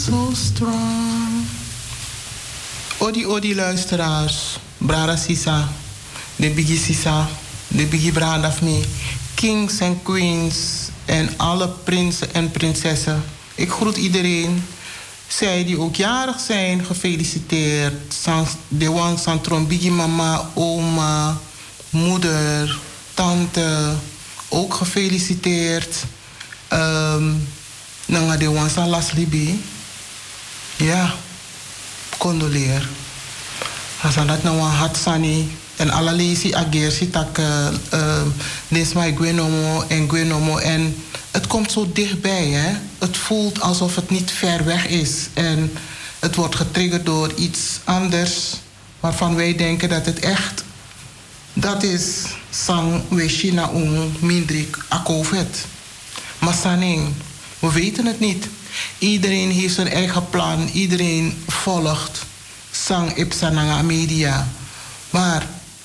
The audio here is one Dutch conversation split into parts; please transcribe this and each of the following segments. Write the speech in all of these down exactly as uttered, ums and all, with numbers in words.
so strong. Odi, odi, luisteraars. Brada Sisa. De Biggie Sisa. De Biggie Bradafni. Kings en queens. En alle prinsen en prinsessen. Ik groet iedereen. Zij die ook jarig zijn, gefeliciteerd. De Wang Santron, Biggie Mama, oma, moeder, tante. Ook gefeliciteerd. Um, Nanga de Wang Salas Libi. Ja, condoleer. Hasanat na wan hatsani. En alle lezi agersi tak nesma gwenomo en gwenomo. En het komt zo dichtbij, hè. Het voelt alsof het niet ver weg is. En het wordt getriggerd door iets anders. Waarvan wij denken dat het echt... Dat is sang weshina un mindrik akovet. Maar saning, we weten het niet. Iedereen heeft zijn eigen plan. Iedereen volgt sang ipsananga media. Maar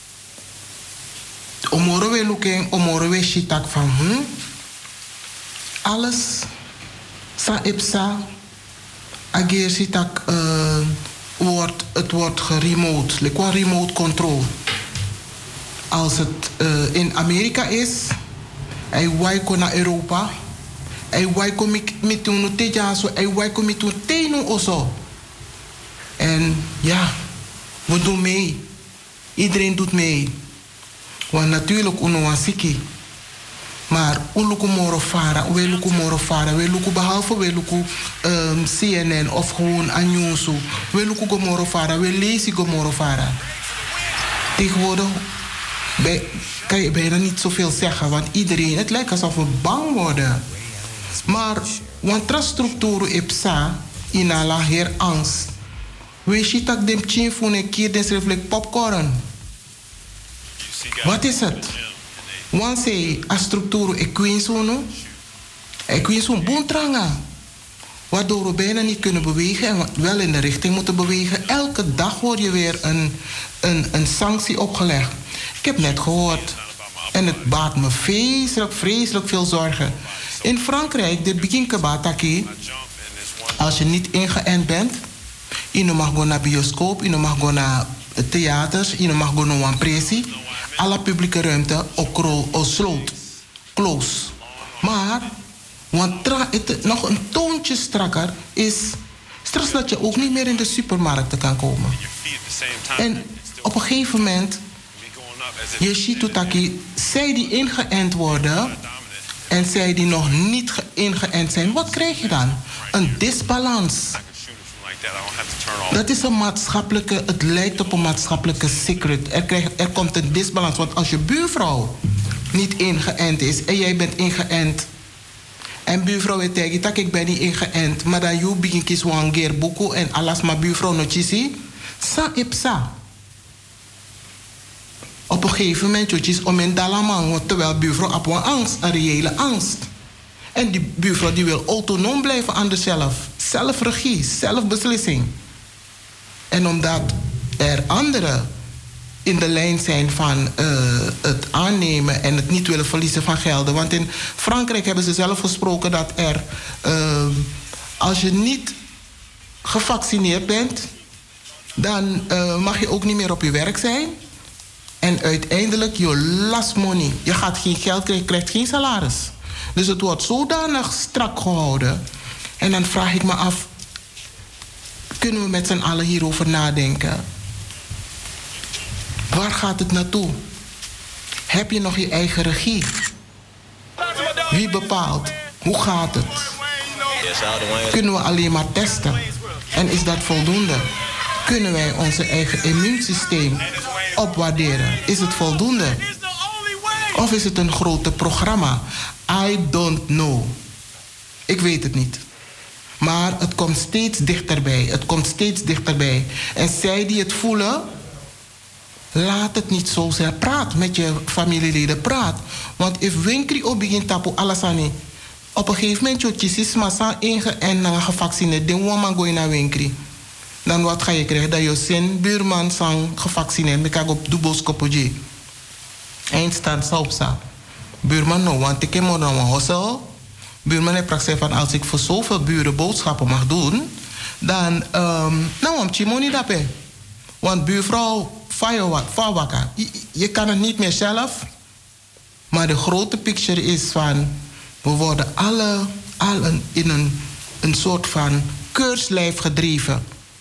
omoro we looking, omoro we shitak van hm? Alles sa ipsa ageer shitak uh, wordt het wordt geremote, like one remote control. Als het uh, in Amerika is, hij waiko naar Europa. Hij waiko met een tejaso, hij waiko met een tenu oso. En ja, we doen mee. Iedereen doet mee. Want natuurlijk unowansiki. Maar uluku moro fara, we luku moro fara, we luku behalve we luku um, C N N of gewoon Anjunsu. We luku go moro fara, we lezen go moro fara. Tegenwoordig bij, kan je bijna niet zoveel zeggen, want iedereen, het lijkt alsof we bang worden. Maar, want trasstructuur ipsa, inala her angst. We ziet dat dem chin voor een keer des reflect popcorn. Wat is het? Want ze a structuur equinsuno, equinsun boentranga. Waardoor we bijna niet kunnen bewegen en wel in de richting moeten bewegen. Elke dag hoor je weer een, een, een sanctie opgelegd. Ik heb net gehoord. En het baart me vreselijk, vreselijk veel zorgen. In Frankrijk, de beginkabataki, als je niet ingeënt bent, je mag gaan naar bioscoop, je mag gaan naar theaters, je mag gaan naar een pressie. Alle publieke ruimte ook sloot, close. Maar, want tra- het, nog een toontje strakker is straks dat je ook niet meer in de supermarkten kan komen. En op een gegeven moment, je ziet tutaki, zij die ingeënt worden en zij die nog niet ingeënt zijn, wat krijg je dan? Een disbalans. Dat is een maatschappelijke, het lijkt op een maatschappelijke secret. Er, krijg, er komt een disbalans, want als je buurvrouw niet ingeënt is en jij bent ingeënt en buurvrouw weet tegen dat ik ben niet ingeënt, maar dan je begint kies wangeer boeko en alles maar buurvrouw nog chisi, sa ipsa. Op een gegeven moment je is om een dalamang, terwijl buurvrouw op een angst, een reële angst. En die buurvrouw die wil autonoom blijven aan zichzelf. Zelfregie, zelfbeslissing. En omdat er anderen in de lijn zijn van uh, het aannemen en het niet willen verliezen van gelden. Want in Frankrijk hebben ze zelf gesproken dat er, uh, als je niet gevaccineerd bent, dan uh, mag je ook niet meer op je werk zijn. En uiteindelijk, je last money. Je gaat geen geld krijgen, je krijgt geen salaris. Dus het wordt zodanig strak gehouden. En dan vraag ik me af, kunnen we met z'n allen hierover nadenken? Waar gaat het naartoe? Heb je nog je eigen regie? Wie bepaalt? Hoe gaat het? Kunnen we alleen maar testen? En is dat voldoende? Kunnen wij onze eigen immuunsysteem opwaarderen? Is het voldoende? Of is het een grote programma? I don't know. Ik weet het niet. Maar het komt steeds dichterbij. Het komt steeds dichterbij. En zij die het voelen, laat het niet zo zijn. Praat met je familieleden. Praat. Want if winkri op begint tapu alasani. Op een gegeven moment, je kies massa inge en gevaccineerd. Dan woman go naar winkri. Dan wat ga je krijgen? Dat je zin buurman zijn gevaccineerd. Ik ga op duboskopoje. Eindstand saupsa. Buurman no, want ik heb nog een hossel. Buurman heeft gezegd van als ik voor zoveel buren boodschappen mag doen, dan um, nou om chimoni dape. Want buurvrouw Fawaka, je, je kan het niet meer zelf. Maar de grote picture is van, we worden alle, alle in een, een soort van keurslijf gedreven.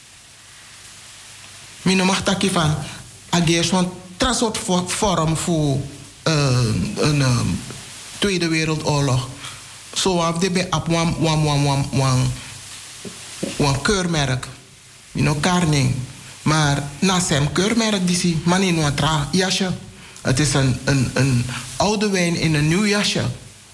Mino mag taki van, ageers van een soort vorm voor uh, een uh, Tweede Wereldoorlog. Zo af de bij op wan wan wan wan wan wan keurmerk, mino karning. Maar na zijn keurmerk die zie, maar niet een tra jasje. Het is een, een, een oude wijn in een nieuw jasje.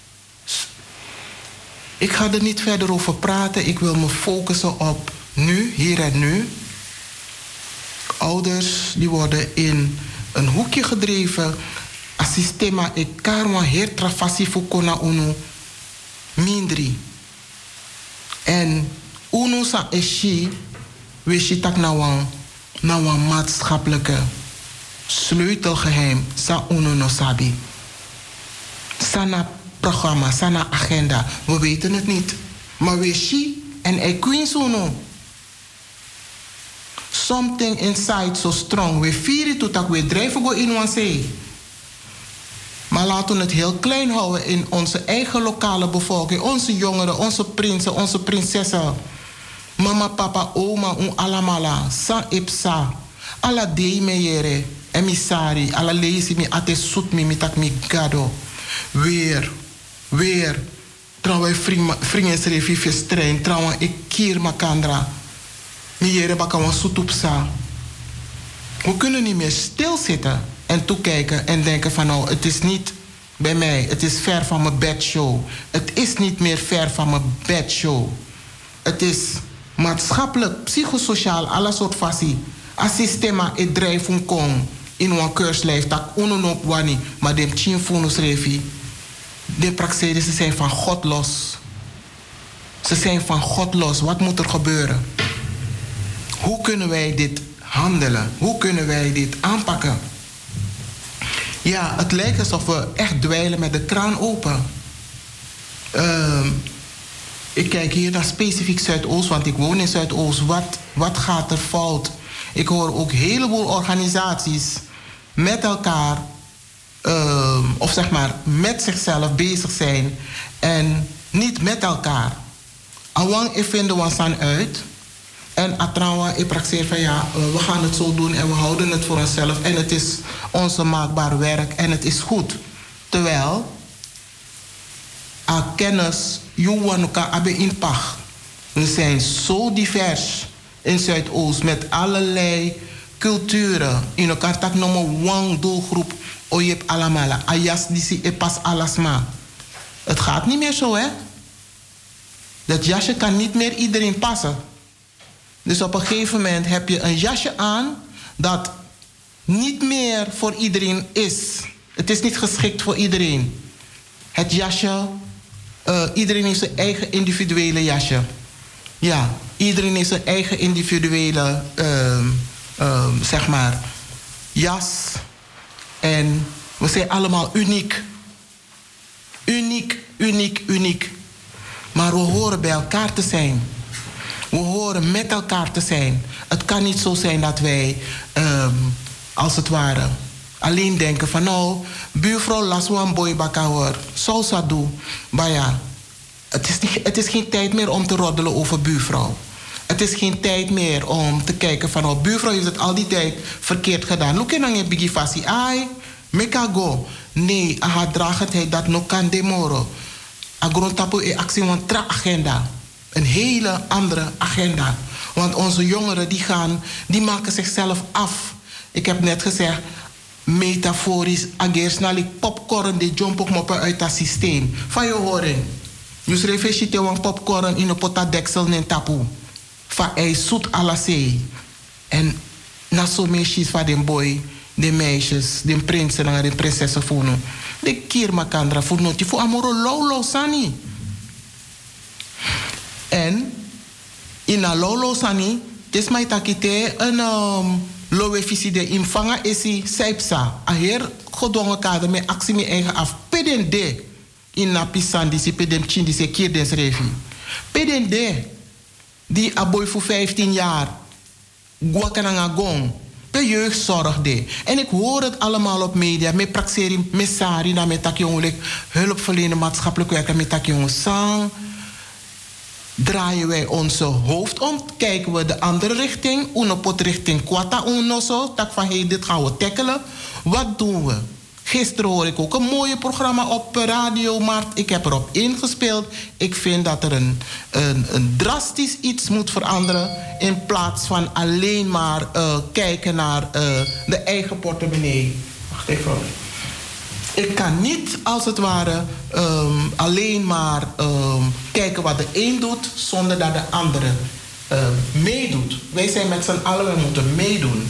Ik ga er niet verder over praten. Ik wil me focussen op nu, hier en nu. Ouders die worden in een hoekje gedreven. A sistema e karma heer trafasi fukona unu mindri. En unu sa eshi wishi tak na wan na wan maatschappelijke sleutelgeheim sa unu no sabi. Sana programma, sana agenda. We weten het niet. Maar wishi en e queens unu. Something inside so strong. We vieren tot dat we drijven go in one zee. Maar laten we het heel klein houden in onze eigen lokale bevolking. Onze jongeren, onze prinsen, onze prinsessen. Mama, papa, oma, un alamala. San ipsa. Alla dei meyere. Emissari. Alla leisi mi ate soet mi mitak mi gado. Weer. Weer. Trouwens, vrienden schreef verstrein. Trouwens, ik kier makandra. Meyere bakawan soetupsa. We kunnen niet meer stilzitten en toekijken en denken van nou, het is niet bij mij, het is ver van mijn bedshow. Het is niet meer ver van mijn bedshow. Het is maatschappelijk, psychosociaal, alle soort fasie. Als systema het drijven kon in een keurslijf, dat ononop wani, maar de chinfunus revi. De praxeden, ze zijn van God los. Ze zijn van God los. Wat moet er gebeuren? Hoe kunnen wij dit handelen? Hoe kunnen wij dit aanpakken? Ja, het lijkt alsof we echt dweilen met de kraan open. Uh, ik kijk hier naar specifiek Zuidoost, want ik woon in Zuidoost. Wat, wat gaat er fout? Ik hoor ook een heleboel organisaties met elkaar, uh, of zeg maar met zichzelf bezig zijn en niet met elkaar. Awang ik vind de wansan uit. En Atrawa, ik praxeer van ja, we gaan het zo doen en we houden het voor onszelf. En het is onze maakbaar werk en het is goed. Terwijl, a kennis, Juwanuka abe inpach. We zijn zo divers in Zuidoost met allerlei culturen. In elkaar tak noemen wang doelgroep. Oyep alamala. Ayas disi e pas alasma. Het gaat niet meer zo, hè? Dat jasje kan niet meer iedereen passen. Dus op een gegeven moment heb je een jasje aan dat niet meer voor iedereen is. Het is niet geschikt voor iedereen. Het jasje, uh, iedereen heeft zijn eigen individuele jasje. Ja, iedereen heeft zijn eigen individuele, uh, uh, zeg maar, jas. En we zijn allemaal uniek. Uniek, uniek, uniek. Maar we horen bij elkaar te zijn. We horen met elkaar te zijn. Het kan niet zo zijn dat wij, um, als het ware, alleen denken van nou, buurvrouw laswan boy baka hoor. Zo zou doen. Maar ja, het is, niet, het is geen tijd meer om te roddelen over buurvrouw. Het is geen tijd meer om te kijken van oh, buurvrouw heeft het al die tijd verkeerd gedaan. Look in een biggie fasi. Ai, meka go. Nee, aha dragendheid dat nog kan demoren. Agrontapo e actie van tra agenda. Een hele andere agenda. Want onze jongeren die gaan, die maken zichzelf af. Ik heb net gezegd, metaforisch, ageer snel ik popcorn die jump ook moppen uit dat systeem. Van je horen. Je schreef je te popcorn in een potadeksel en tapu. Van ei zoet à la zee. En na zo meisjes van den boy, de meisjes, de prinsen en de prinsessen voelen. De kier makandra voor noti voor amoro lolo sani. En in a lolo sani, des mij takite een um, lowe visie de invanga esi saipsa. A heer gedwongen kader met actie me eigen af. Peden de in na pisan disi pedem chin disi kier den schrevi. Peden de. die aboy voor vijftien jaar. Guakananga gong. De jeugdzorg de. En ik hoor het allemaal op media. Met praxeri, met sari, met takjongen, hulpverlenen, maatschappelijk werken, met takjongen sang. Draaien wij onze hoofd om, kijken we de andere richting, unopot richting kwata unoso, tak van hey, dit gaan we tackelen. Wat doen we? Gisteren hoor ik ook een mooie programma op Radio Markt. Ik heb erop ingespeeld. Ik vind dat er een, een, een drastisch iets moet veranderen. In plaats van alleen maar uh, kijken naar uh, de eigen portemonnee. Wacht even. Ik kan niet, als het ware, um, alleen maar um, kijken wat de een doet, zonder dat de andere uh, meedoet. Wij zijn met z'n allen, we moeten meedoen.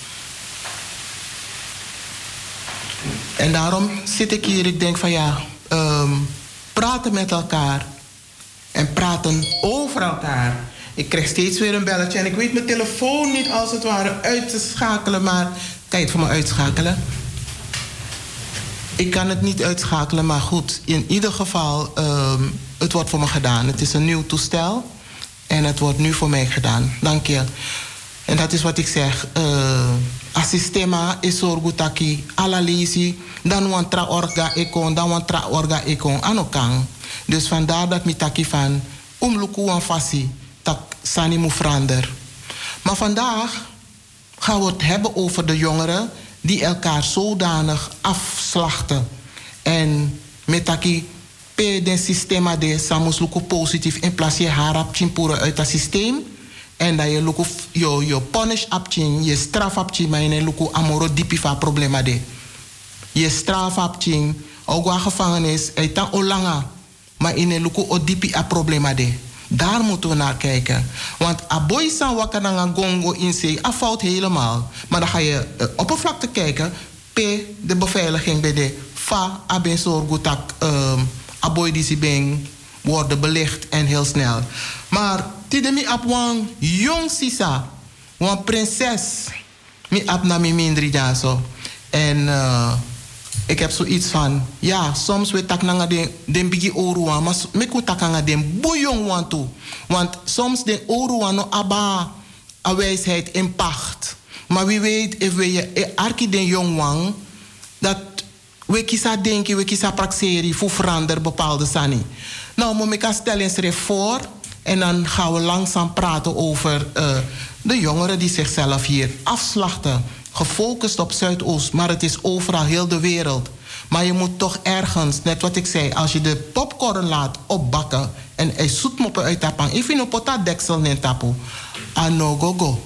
En daarom zit ik hier, ik denk van ja, um, praten met elkaar en praten over elkaar. Ik krijg steeds weer een belletje en ik weet mijn telefoon niet als het ware uit te schakelen, maar kan je het voor me uitschakelen? Ik kan het niet uitschakelen, maar goed, in ieder geval, um, het wordt voor me gedaan. Het is een nieuw toestel en het wordt nu voor mij gedaan. Dank je. En dat is wat ik zeg. Uh, Assistema is orgutaki, alalisi, dan wan tra orga ekon, dan wan tra orga ekon, anokang. Dus vandaar dat mi taki van, umluku wan fasi, tak sani mu verander. Maar vandaag gaan we het hebben over de jongeren die elkaar zodanig afslachten. En met taki pe den sistema de samus luku positief in plaats je harap chimpura uit het systeem. En dat je luku yo yo punish apchin, je straf apchin, maar je luku amoro dipi va problema de. Je straf apchin, ook waar gevangenis, het dan olanga, maar in luku o dipi a problema de. Daar moeten we naar kijken. Want aboy san wakananga gongo in zee afvalt helemaal. Maar dan ga je uh, oppervlakte kijken. P, de beveiliging bij de fa, abin zorgutak, um, aboy die beng worden belicht en heel snel. Maar tidemi ap wan jong sisa, wan prinses, mi ap na mi mindri jaso. En uh, ik heb zoiets van, ja, soms we tak nanga den, den bigi oruwan, maar me ku tak nanga den boejong wan toe. Want soms den oruwan no aba a wijsheid in pacht. Maar wie weet, if we je arki den jong wan, dat we kisa denken, we kisa praxeri, voor verander bepaalde sani. Nou, moet ik stellen eens voor en dan gaan we langzaam praten over uh, de jongeren die zichzelf hier afslachten. Gefocust op Zuidoost, maar het is overal, heel de wereld. Maar je moet toch ergens, net wat ik zei, als je de popcorn laat opbakken en hij zoetmoppen uit tappen, even in een deksel neemt tapu, ano go go.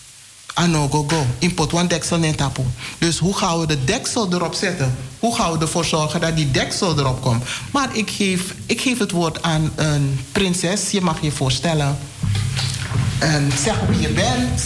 Ano go go. In pot one deksel neemt tapu. Dus hoe gaan we de deksel erop zetten? Hoe gaan we ervoor zorgen dat die deksel erop komt? Maar ik geef, ik geef het woord aan een prinses. Je mag je voorstellen. En zeg wie je bent.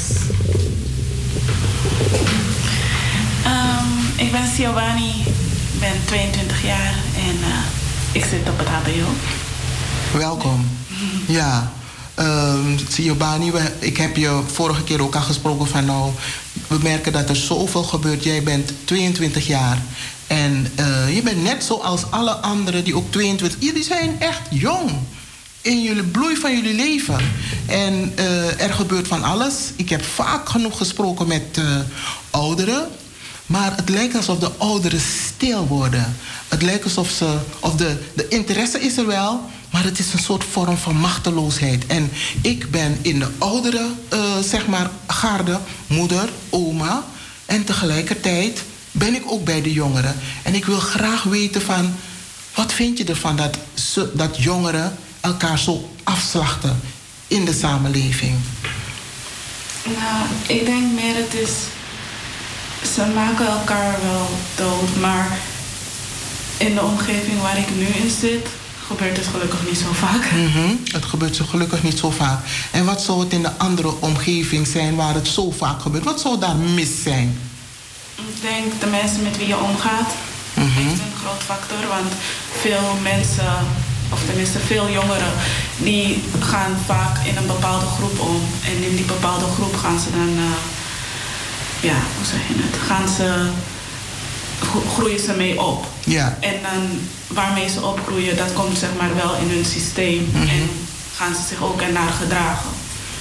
Um, ik ben Siobani, ik ben tweeëntwintig jaar en uh, ik zit op het H B O. Welkom. Ja, um, Siobani, we, ik heb je vorige keer ook al gesproken van nou, we merken dat er zoveel gebeurt. Jij bent tweeëntwintig jaar en uh, je bent net zoals alle anderen die ook tweeëntwintig, jullie zijn echt jong. In jullie bloei van jullie leven. En uh, er gebeurt van alles. Ik heb vaak genoeg gesproken met uh, ouderen. Maar het lijkt alsof de ouderen stil worden. Het lijkt alsof ze... Of de, de interesse is er wel, maar het is een soort vorm van machteloosheid. En ik ben in de oudere, uh, zeg maar, garde, moeder, oma. En tegelijkertijd ben ik ook bij de jongeren. En ik wil graag weten van... Wat vind je ervan dat, dat jongeren elkaar zo afslachten in de samenleving? Nou, ik denk meer het is... Ze maken elkaar wel dood, maar in de omgeving waar ik nu in zit, gebeurt het gelukkig niet zo vaak. Mm-hmm. Het gebeurt zo gelukkig niet zo vaak. En wat zou het in de andere omgeving zijn waar het zo vaak gebeurt? Wat zou daar mis zijn? Ik denk de mensen met wie je omgaat, mm-hmm. heeft een groot factor, want veel mensen, of tenminste veel jongeren, die gaan vaak in een bepaalde groep om. En in die bepaalde groep gaan ze dan... Uh, Ja, hoe zeg je het? Gaan ze, groeien ze mee op. Ja. En dan waarmee ze opgroeien, dat komt zeg maar wel in hun systeem. Mm-hmm. En gaan ze zich ook ernaar gedragen.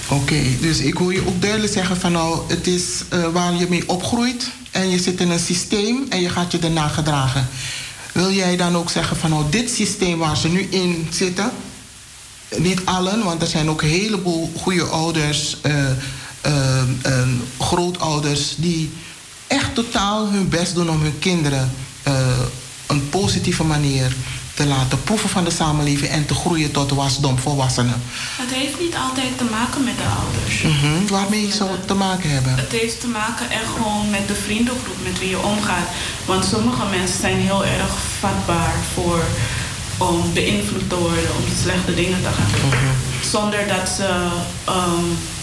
Oké, okay, dus ik hoor je ook duidelijk zeggen van nou, het is uh, waar je mee opgroeit en je zit in een systeem en je gaat je erna gedragen. Wil jij dan ook zeggen van nou, dit systeem waar ze nu in zitten, niet allen, want er zijn ook een heleboel goede ouders, uh, uh, uh, grootouders die echt totaal hun best doen om hun kinderen uh, een positieve manier te laten proeven van de samenleving en te groeien tot wasdom volwassenen. Het heeft niet altijd te maken met de ouders. Mm-hmm. Waarmee zou het te maken hebben? Het heeft te maken echt gewoon met de vriendengroep met wie je omgaat. Want sommige mensen zijn heel erg vatbaar voor om beïnvloed te worden, om slechte dingen te gaan doen. Mm-hmm. Zonder dat ze, um,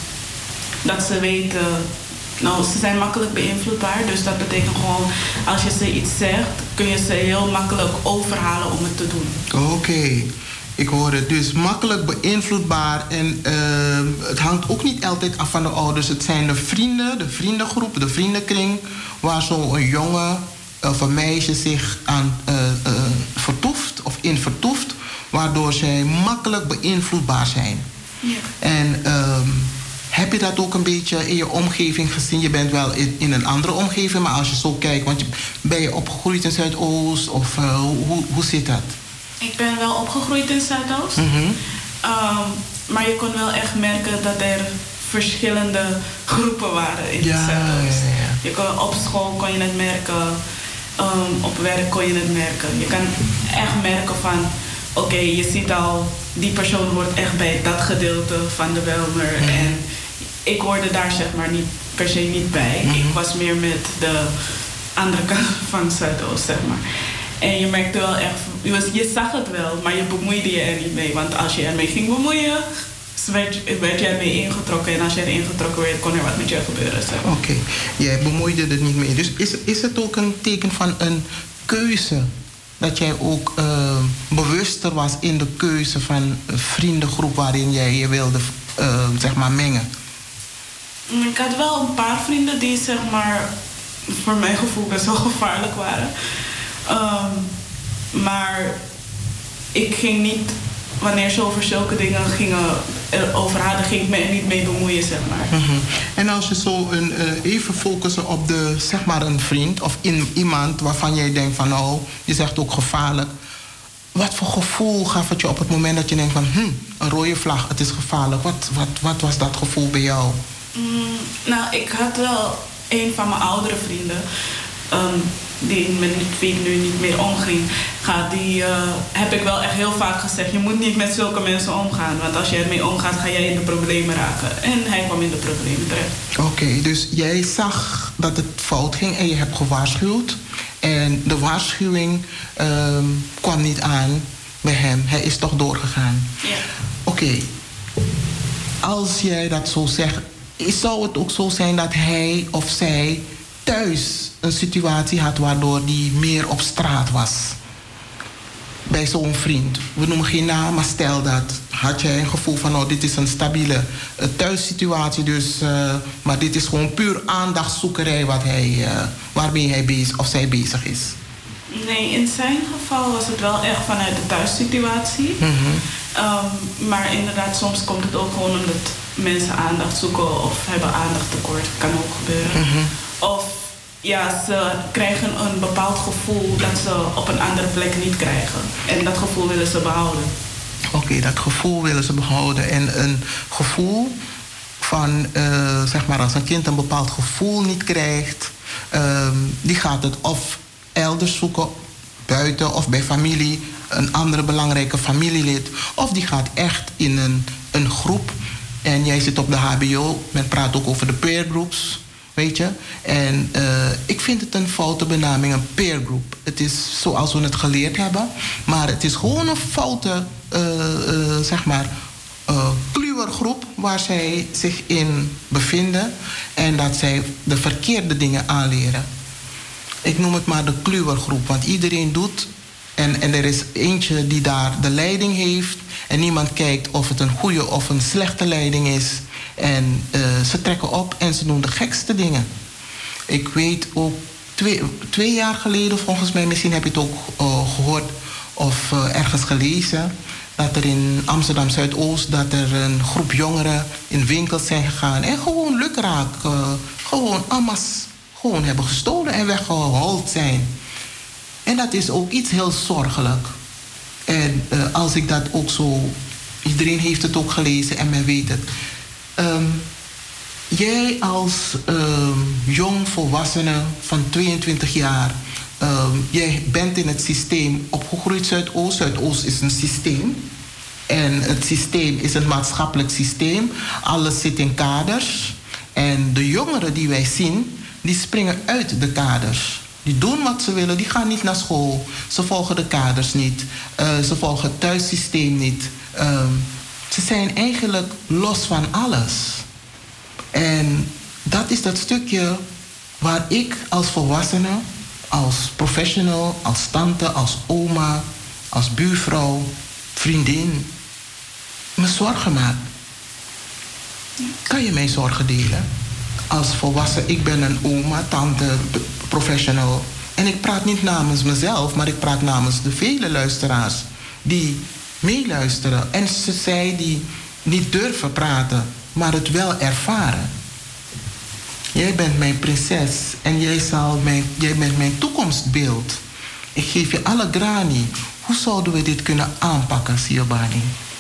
dat ze weten. Nou, ze zijn makkelijk beïnvloedbaar, dus dat betekent gewoon, als je ze iets zegt, kun je ze heel makkelijk overhalen om het te doen. Oké, okay. Ik hoor het. Dus makkelijk beïnvloedbaar en uh, het hangt ook niet altijd af van de ouders. Het zijn de vrienden, de vriendengroep, de vriendenkring, waar zo'n jongen of een meisje zich aan uh, uh, vertoeft of in vertoeft, waardoor zij makkelijk beïnvloedbaar zijn. Ja. En uh, heb je dat ook een beetje in je omgeving gezien? Je bent wel in, in een andere omgeving, maar als je zo kijkt, want je, ben je opgegroeid in Zuidoost of uh, hoe, hoe zit dat? Ik ben wel opgegroeid in Zuidoost, Mm-hmm. um, maar je kon wel echt merken dat er verschillende groepen waren in ja, Zuidoost. Ja, ja. Je kon, op school kon je het merken, um, op werk kon je het merken. Je kan echt merken van, oké, okay, je ziet al, die persoon hoort echt bij dat gedeelte van de Bijlmer. Mm-hmm. En ik hoorde daar zeg maar niet per se niet bij. Mm-hmm. Ik was meer met de andere kant van Zuidoost, zeg maar. En je merkte wel echt, je, was, je zag het wel, maar je bemoeide je er niet mee. Want als je ermee ging bemoeien, werd, werd je ermee ingetrokken. En als je er ingetrokken werd, kon er wat met je gebeuren. Zeg maar. Oké, okay. Jij bemoeide er niet mee. Dus is, is het ook een teken van een keuze? Dat jij ook uh, bewuster was in de keuze van een vriendengroep waarin jij je wilde uh, zeg maar mengen? Ik had wel een paar vrienden die zeg maar voor mijn gevoel best wel gevaarlijk waren. Um, maar ik ging niet, wanneer ze over zulke dingen gingen, over hadden, ging ik me er niet mee bemoeien, zeg maar. Mm-hmm. En als je zo een, uh, even focussen op de, zeg maar een vriend of in, iemand waarvan jij denkt van nou, je zegt ook gevaarlijk. Wat voor gevoel gaf het je op het moment dat je denkt van hm, een rode vlag, het is gevaarlijk. Wat, wat, wat was dat gevoel bij jou? Mm, nou, ik had wel een van mijn oudere vrienden, um, die met wie ik nu niet meer omging, gaat, die uh, heb ik wel echt heel vaak gezegd, je moet niet met zulke mensen omgaan, want als je ermee omgaat, ga jij in de problemen raken. En hij kwam in de problemen terecht. Oké, okay, dus jij zag dat het fout ging en je hebt gewaarschuwd. En de waarschuwing um, kwam niet aan bij hem. Hij is toch doorgegaan. Ja. Oké, okay. Als jij dat zo zegt, zou het ook zo zijn dat hij of zij thuis een situatie had waardoor die meer op straat was? Bij zo'n vriend. We noemen geen naam, maar stel dat. Had jij een gevoel van, nou, dit is een stabiele uh, thuissituatie, dus, uh, maar dit is gewoon puur aandachtszoekerij wat hij, uh, waarmee hij bezig of zij bezig is? Nee, in zijn geval was het wel echt vanuit de thuissituatie. Mm-hmm. Um, maar inderdaad, soms komt het ook gewoon omdat mensen aandacht zoeken of hebben aandachttekort. Kan ook gebeuren. Mm-hmm. Of ja, ze krijgen een bepaald gevoel dat ze op een andere plek niet krijgen. En dat gevoel willen ze behouden. Oké, okay, dat gevoel willen ze behouden. En een gevoel van, uh, zeg maar, als een kind een bepaald gevoel niet krijgt, uh, die gaat het of elders zoeken, buiten of bij familie, een andere belangrijke familielid. Of die gaat echt in een, een groep. En jij zit op de H B O, men praat ook over de peer groups. Weet je? En uh, ik vind het een foute benaming, een peer group. Het is zoals we het geleerd hebben. Maar het is gewoon een foute, uh, uh, zeg maar, uh, kluwergroep waar zij zich in bevinden. En dat zij de verkeerde dingen aanleren. Ik noem het maar de kluwergroep. Want iedereen doet. En, en er is eentje die daar de leiding heeft. En niemand kijkt of het een goede of een slechte leiding is. En uh, ze trekken op en ze doen de gekste dingen. Ik weet ook, twee, twee jaar geleden volgens mij, misschien heb je het ook uh, gehoord of uh, ergens gelezen. dat er in Amsterdam Zuidoost dat er een groep jongeren in winkels zijn gegaan en gewoon lukraak, uh, gewoon amas, gewoon hebben gestolen en weggehold zijn. En dat is ook iets heel zorgelijk. En uh, als ik dat ook zo, iedereen heeft het ook gelezen en men weet het. Um, jij als um, jong volwassene van tweeëntwintig jaar, um, jij bent in het systeem opgegroeid Zuidoost. Zuidoost is een systeem. En het systeem is een maatschappelijk systeem. Alles zit in kaders. En de jongeren die wij zien, die springen uit de kaders. Die doen wat ze willen, die gaan niet naar school. Ze volgen de kaders niet. Uh, ze volgen het thuissysteem niet. Uh, ze zijn eigenlijk los van alles. En dat is dat stukje waar ik als volwassene, als professional, als tante, als oma, als buurvrouw, vriendin, me zorgen maak. Kan je mij zorgen delen? Als volwassen, ik ben een oma, tante, professional. En ik praat niet namens mezelf, maar ik praat namens de vele luisteraars die meeluisteren. En ze zij die niet durven praten, maar het wel ervaren. Jij bent mijn prinses en jij, zal mijn, jij bent mijn toekomstbeeld. Ik geef je alle grani. Hoe zouden we dit kunnen aanpakken, Siobani?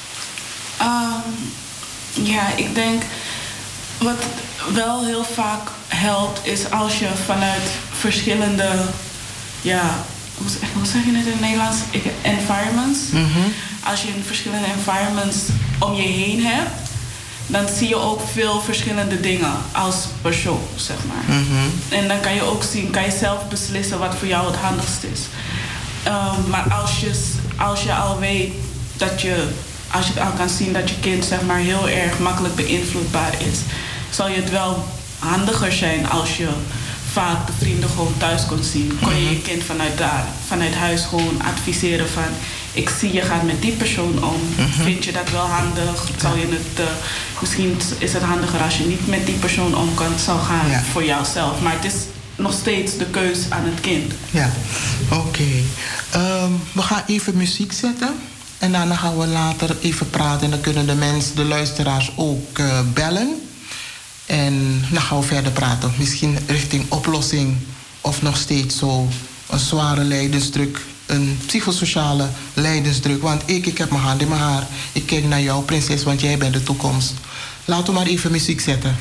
Um, ja, ik denk wat wel heel vaak helpt is als je vanuit verschillende, ja, hoe, hoe zeg je het in het Nederlands? Environments. Mm-hmm. Als je in verschillende environments om je heen hebt, dan zie je ook veel verschillende dingen als persoon, zeg maar. Mm-hmm. En dan kan je ook zien, kan je zelf beslissen wat voor jou het handigst is. Um, maar als je, als je al weet dat je, als je al kan zien dat je kind, zeg maar, heel erg makkelijk beïnvloedbaar is, zal je het wel handiger zijn als je vaak de vrienden gewoon thuis kon zien. Kon je je kind vanuit daar, vanuit huis gewoon adviseren van, ik zie je gaat met die persoon om. Mm-hmm. Vind je dat wel handig? Zal je het, uh, misschien is het handiger als je niet met die persoon om kan, zal gaan, ja, voor jouzelf. Maar het is nog steeds de keus aan het kind. Ja, oké. Okay. Um, we gaan even muziek zetten. En daarna gaan we later even praten. En dan kunnen de mensen, de luisteraars ook uh, bellen. En dan gaan we verder praten. Misschien richting oplossing. Of nog steeds zo een zware lijdensdruk. Een psychosociale lijdensdruk. Want ik, ik heb mijn hand in mijn haar. Ik kijk naar jou, prinses, want jij bent de toekomst. Laten we maar even muziek zetten.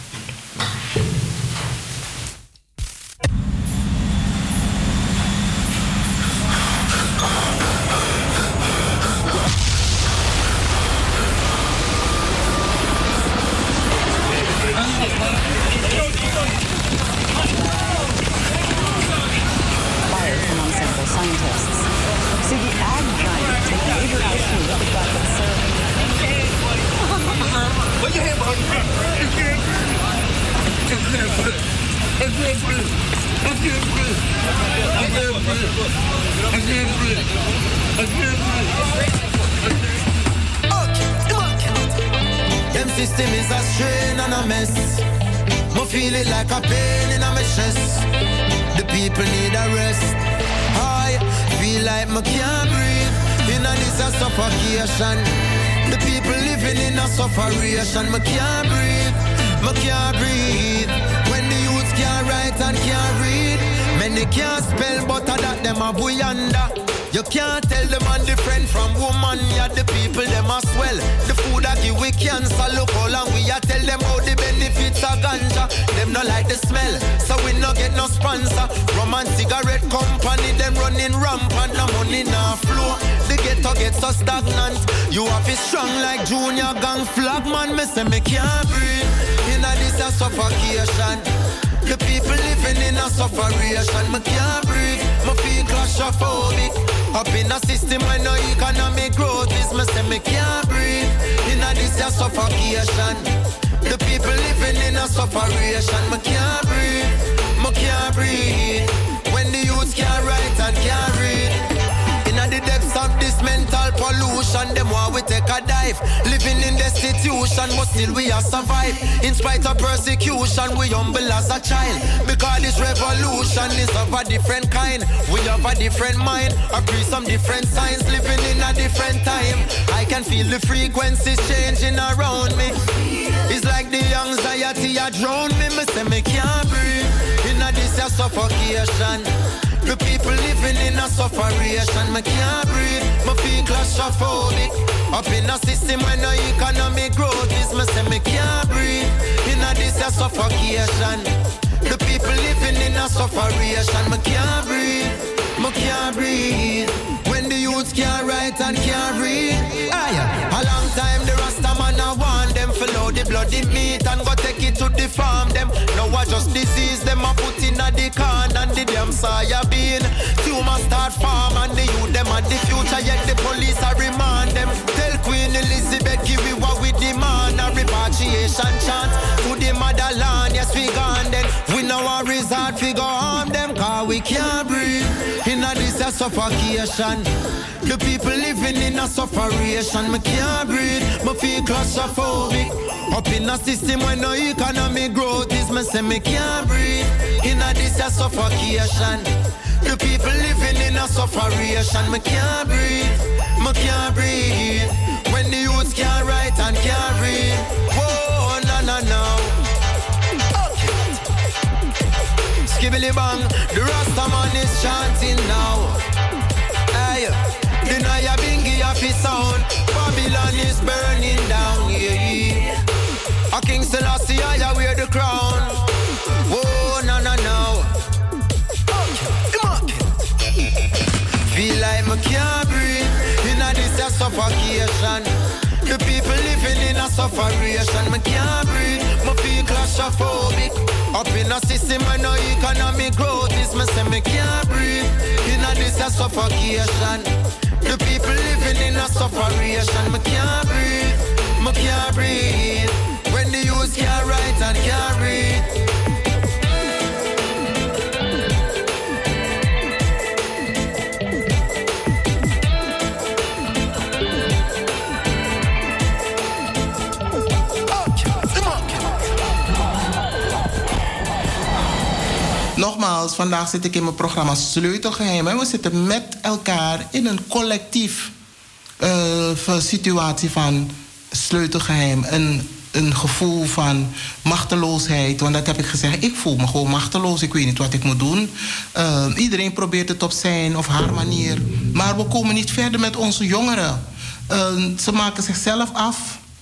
You can't tell the man different from woman. Yeah, the people them as well. The food that give we cancer. Look how long we a tell them how the benefits of ganja. Them no like the smell, so we no get no sponsor. Rum and cigarette company them running rampant. No money no flow. The ghetto get so stagnant. You have it strong like junior gang flag man. Me say me can't breathe. In a this a suffocation. The people living in a sufferation. Me can't breathe. Me feel claustrophobic. Up in a system where no economic growth is. Me say me can't breathe. In a this a suffocation. The people living in a sufferation. Me can't breathe. Me can't breathe. When the youth can't write and can't read. In the depths of this mental pollution, them want we take a a dive. Living in destitution, but still we are survive. In spite of persecution, we humble as a child. Because this revolution is of a different kind. We have a different mind, agree some different signs. Living in a different time. I can feel the frequencies changing around me. It's like the anxiety a drown me. Me say me can't breathe. In a this a suffocation. The people living in a sufferation. Me can't breathe. Me feel claustrophobic. Up in a system where no economic growth is. Me say me can't breathe. In a this a suffocation. The people living in a sufferation. Me can't breathe. Me can't breathe. When the youths can't write and can't read. Aye. A long time the Rasta man a want them follow the bloody meat and go take it to the farm them. Now I just disease them a put in a the can and the damn soya bean. Tumor start farm and the youth them at the future yet the police a remand them. Tell Queen Elizabeth give we what we demand a repatriation chant to the motherland. Yes we gone then. We know our resort we go harm them cause we can't breathe. In a this a suffocation. The people living in a sufferation. Me can't breathe, me feel claustrophobic. Up in a system where no economic growth is. Me say me can't breathe. In a this a suffocation. The people living in a sufferation. Me can't breathe, me can't breathe. When the youths can't write and can't read. Whoa, no, no, no. Skibbly bang, the Rasta man is chanting now. Hey, the Naya Bingi of his sound. Babylon is burning down, yeah. A King Selassie, I wear the crown. Whoa, no, no, no. Come on. Feel like me can't breathe. In a this a suffocation. The people living in a sufferation. Me can't breathe, me feel claustrophobic. Up in a system where no economic growth is. Me say me can't breathe. In a this a suffocation. The people living in a sufferation. Me can't breathe, me can't breathe. When the youth can't write and can't read. Nogmaals, vandaag zit ik in mijn programma Sleutelgeheim. En we zitten met elkaar in een collectief uh, situatie van sleutelgeheim. Een, een gevoel van machteloosheid. Want dat heb ik gezegd. Ik voel me gewoon machteloos. Ik weet niet wat ik moet doen. Uh, iedereen probeert het op zijn of haar manier. Maar we komen niet verder met onze jongeren. Uh, ze maken zichzelf af.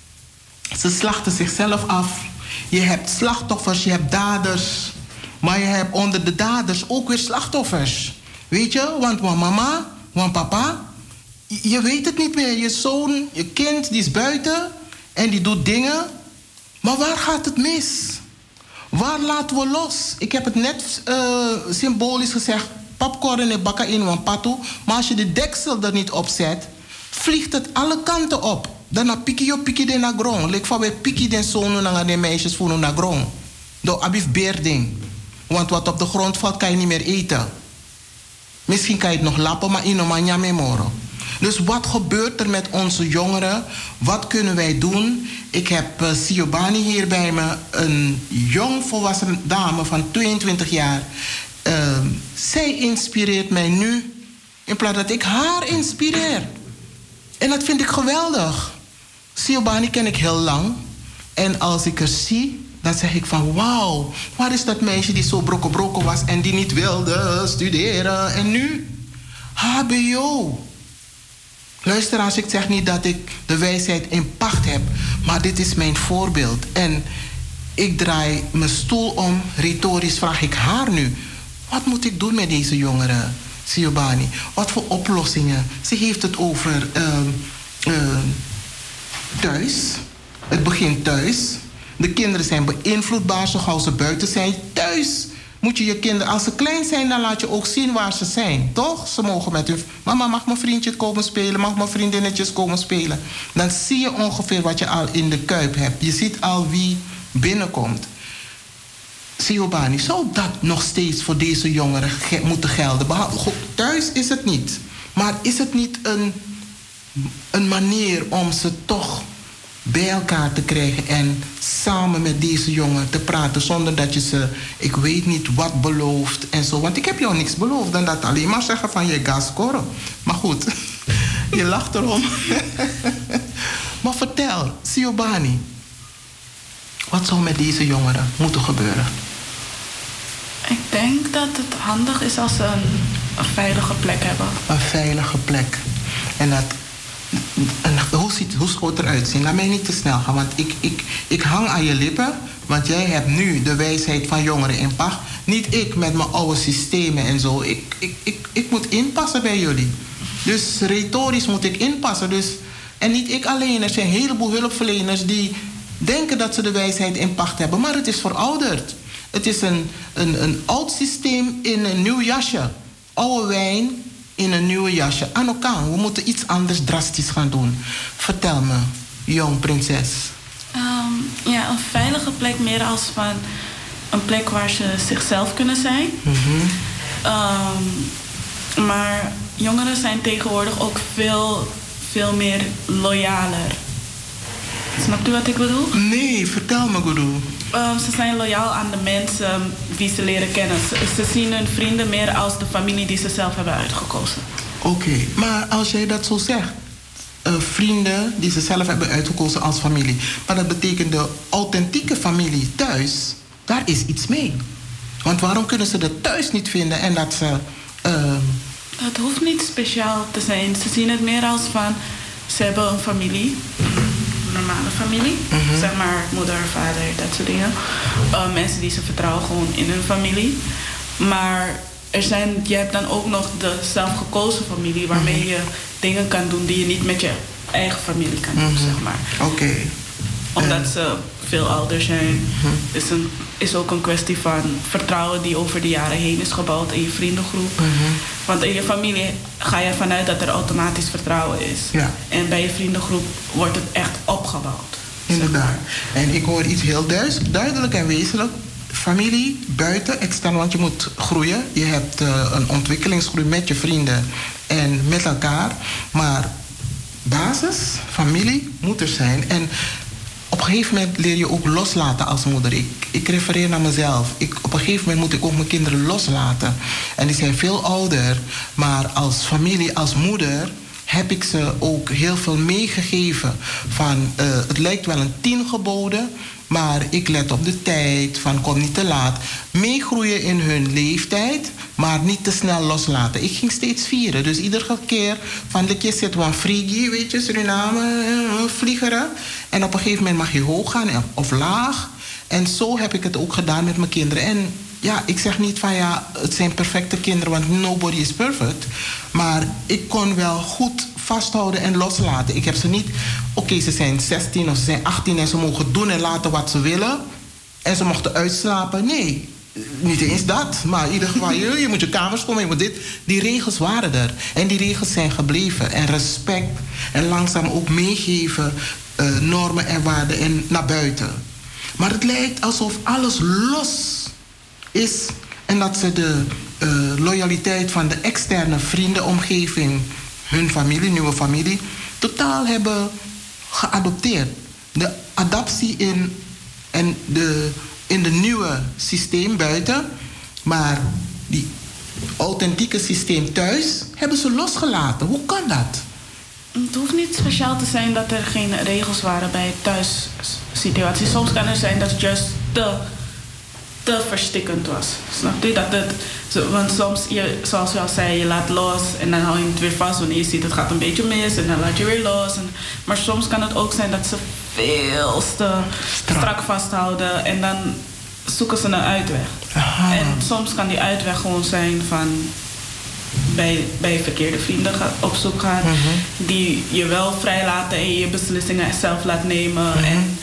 Ze slachten zichzelf af. Je hebt slachtoffers, je hebt daders. Maar je hebt onder de daders ook weer slachtoffers. Weet je? Want want mama, want papa, je weet het niet meer. Je zoon, je kind, die is buiten en die doet dingen. Maar waar gaat het mis? Waar laten we los? Ik heb het net uh, symbolisch gezegd. Popcorn en bakken in een patu. Maar als je de deksel er niet op zet, vliegt het alle kanten op. Dan piki je piki de na grond. Lek van we piki den zoon naar de meisjes voor naar grond. Door abif beerding. Want wat op de grond valt, kan je niet meer eten. Misschien kan je het nog lappen, maar in een manja memoro. Dus wat gebeurt er met onze jongeren? Wat kunnen wij doen? Ik heb uh, Siobani hier bij me, een jong volwassen dame van tweeëntwintig jaar. Uh, zij inspireert mij nu, in plaats dat ik haar inspireer. En dat vind ik geweldig. Siobani ken ik heel lang. En als ik er zie, dan zeg ik van wauw, waar is dat meisje die zo brokko brokko was en die niet wilde studeren? En nu? H B O. Luisteraars, ik zeg niet dat ik de wijsheid in pacht heb, maar dit is mijn voorbeeld. En ik draai mijn stoel om, retorisch vraag ik haar nu. Wat moet ik doen met deze jongeren, Siobani? Wat voor oplossingen? Ze heeft het over uh, uh, thuis. Het begint thuis. De kinderen zijn beïnvloedbaar zo gauw ze buiten zijn. Thuis moet je je kinderen, als ze klein zijn, dan laat je ook zien waar ze zijn. Toch? Ze mogen met hun... Mama, mag mijn vriendje komen spelen? Mag mijn vriendinnetjes komen spelen? Dan zie je ongeveer wat je al in de kuip hebt. Je ziet al wie binnenkomt. Siobani, zou dat nog steeds voor deze jongeren ge- moeten gelden? Behalve, goed, thuis is het niet. Maar is het niet een een manier om ze toch bij elkaar te krijgen en samen met deze jongen te praten zonder dat je ze, ik weet niet wat, belooft en zo. Want ik heb jou niks beloofd dan dat alleen maar zeggen van je gaat scoren. Maar goed, je lacht erom. Maar vertel, Siobani, wat zou met deze jongeren moeten gebeuren? Ik denk dat het handig is als ze een, een veilige plek hebben. Een veilige plek. En dat, en hoe, ziet, hoe zou het eruit zien? Laat mij niet te snel gaan, want ik, ik, ik hang aan je lippen. Want jij hebt nu de wijsheid van jongeren in pacht. Niet ik met mijn oude systemen en zo. Ik, ik, ik, ik moet inpassen bij jullie. Dus retorisch moet ik inpassen. Dus, en niet ik alleen. Er zijn een heleboel hulpverleners die denken dat ze de wijsheid in pacht hebben. Maar het is verouderd. Het is een, een, een oud systeem in een nieuw jasje. Oude wijn in een nieuwe jasje. Anokan, we moeten iets anders drastisch gaan doen. Vertel me, jong prinses. Um, ja, een veilige plek meer als van een plek waar ze zichzelf kunnen zijn. Mm-hmm. Um, maar jongeren zijn tegenwoordig ook veel, veel meer loyaler. Snapt u wat ik bedoel? Nee, vertel me, Guru. Um, ze zijn loyaal aan de mensen die ze leren kennen. Ze, ze zien hun vrienden meer als de familie die ze zelf hebben uitgekozen. Oké, okay, maar als jij dat zo zegt, uh, vrienden die ze zelf hebben uitgekozen als familie, maar dat betekent de authentieke familie thuis, daar is iets mee. Want waarom kunnen ze dat thuis niet vinden en dat ze... Uh... Het hoeft niet speciaal te zijn. Ze zien het meer als van, ze hebben een familie. Normale familie. Mm-hmm. Zeg maar moeder, vader, dat soort dingen. Uh, mensen die ze vertrouwen gewoon in hun familie. Maar er zijn, je hebt dan ook nog de zelfgekozen familie waarmee mm-hmm. je dingen kan doen die je niet met je eigen familie kan doen, mm-hmm. zeg maar. Oké. Okay. Omdat uh. ze veel ouder zijn. Mm-hmm. Is, een, is ook een kwestie van vertrouwen die over de jaren heen is gebouwd in je vriendengroep. Mm-hmm. Want in je familie ga je vanuit dat er automatisch vertrouwen is. Ja. En bij je vriendengroep wordt het echt opgebouwd. Inderdaad. En ik hoor iets heel duidelijk en wezenlijk. Familie, buiten, extern, want je moet groeien. Je hebt uh, een ontwikkelingsgroei met je vrienden en met elkaar. Maar basis, familie, moet er zijn. En op een gegeven moment leer je ook loslaten als moeder. Ik, ik refereer naar mezelf. Ik, op een gegeven moment moet ik ook mijn kinderen loslaten. En die zijn veel ouder. Maar als familie, als moeder, heb ik ze ook heel veel meegegeven. Van, uh, het lijkt wel een tien geboden, maar ik let op de tijd. Van, kom niet te laat. Meegroeien in hun leeftijd, maar niet te snel loslaten. Ik ging steeds vieren. Dus iedere keer van de keer zit wel een frigi, weet je, Suriname, vliegeren. En op een gegeven moment mag je hoog gaan of laag. En zo heb ik het ook gedaan met mijn kinderen. En ja, ik zeg niet van ja, het zijn perfecte kinderen, want nobody is perfect. Maar ik kon wel goed vasthouden en loslaten. Ik heb ze niet, oké, okay, ze zijn zestien of ze zijn achttien en ze mogen doen en laten wat ze willen. En ze mochten uitslapen. Nee, niet eens dat. Maar in ieder geval, je, je moet je kamers komen, je moet dit. Die regels waren er. En die regels zijn gebleven. En respect en langzaam ook meegeven, uh, normen en waarden en naar buiten. Maar het lijkt alsof alles los is en dat ze de uh, loyaliteit van de externe vriendenomgeving, hun familie, nieuwe familie, totaal hebben geadopteerd. De adaptie in, en de, in de nieuwe systeem buiten, maar die authentieke systeem thuis hebben ze losgelaten. Hoe kan dat? Het hoeft niet speciaal te zijn dat er geen regels waren bij thuissituaties. Soms kan er zijn dat het juist te, te verstikkend was. Snap je? Dat het, want soms, je, zoals je al zei, je laat los en dan hou je het weer vast. Wanneer je ziet het gaat een beetje mis en dan laat je weer los. En, maar soms kan het ook zijn dat ze veel te strak, strak vasthouden en dan zoeken ze een uitweg. Aha. En soms kan die uitweg gewoon zijn van bij, bij verkeerde vrienden op zoek gaan, mm-hmm. die je wel vrijlaten en je beslissingen zelf laat nemen. Mm-hmm. En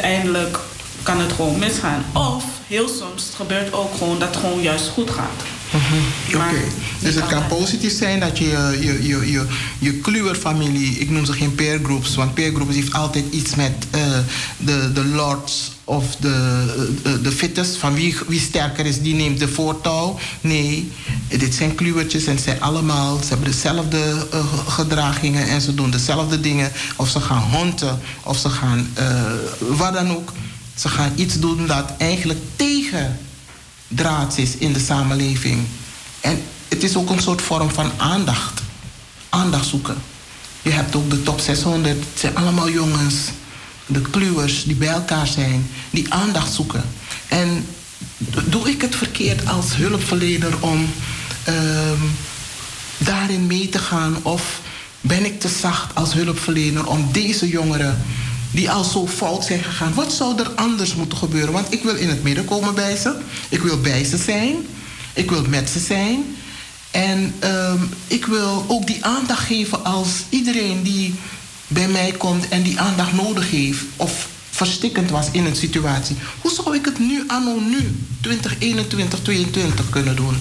uiteindelijk kan het gewoon misgaan. Of heel soms gebeurt ook gewoon dat het gewoon juist goed gaat. Mm-hmm. Oké, okay. Dus het kan positief zijn dat je je, je, je, je kluwerfamilie, ik noem ze geen peer groups, want peer groups heeft altijd iets met uh, de, de lords of de, de, de fittest, van wie, wie sterker is, die neemt de voortouw. Nee, dit zijn kluwertjes en ze zijn allemaal, ze hebben dezelfde uh, gedragingen en ze doen dezelfde dingen. Of ze gaan honten, of ze gaan uh, wat dan ook. Ze gaan iets doen dat eigenlijk tegen draads is in de samenleving. En het is ook een soort vorm van aandacht. Aandacht zoeken. Je hebt ook de top zeshonderd. Het zijn allemaal jongens, de kluwers die bij elkaar zijn, die aandacht zoeken. En doe ik het verkeerd als hulpverlener om uh, daarin mee te gaan? Of ben ik te zacht als hulpverlener om deze jongeren die al zo fout zijn gegaan, wat zou er anders moeten gebeuren? Want ik wil in het midden komen bij ze. Ik wil bij ze zijn. Ik wil met ze zijn. En um, ik wil ook die aandacht geven als iedereen die bij mij komt en die aandacht nodig heeft of verstikkend was in een situatie. Hoe zou ik het nu, anno nu, twintig eenentwintig, tweeëntwintig kunnen doen?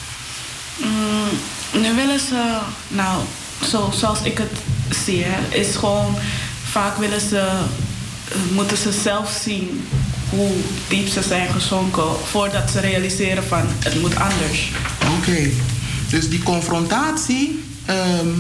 Mm, nu willen ze, nou, zo, zoals ik het zie, hè, is gewoon, vaak willen ze, moeten ze zelf zien hoe diep ze zijn gezonken voordat ze realiseren van het moet anders. Oké, okay. Dus die confrontatie um,